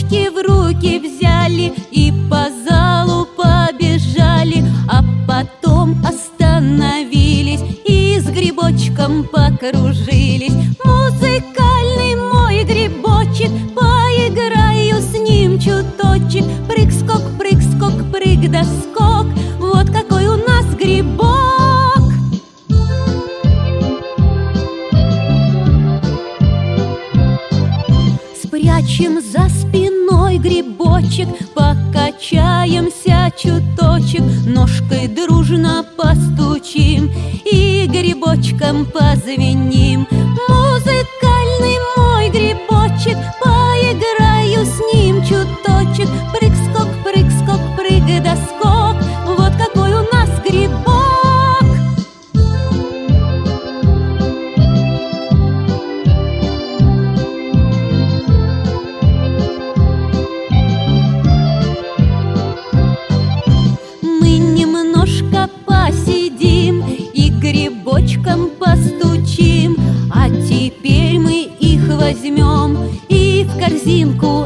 грибочки в руки взяли и по залу побежали, а потом остановились и с грибочком покружились. Музыкальный мой грибочек, поиграю с ним чуточек. Прыг-скок, прыг-скок, прыг да скок, вот какой у нас грибок. Спрячем за спиной грибочек, покачаемся чуточек, ножкой дружно постучим и грибочком позвеним. Музыкальный мой грибочек, поиграю с ним чуточек. Прыг-скок, прыг-скок, прыг да скок, вот какой у нас грибок. Посидим и грибочком постучим, а теперь мы их возьмем и в корзинку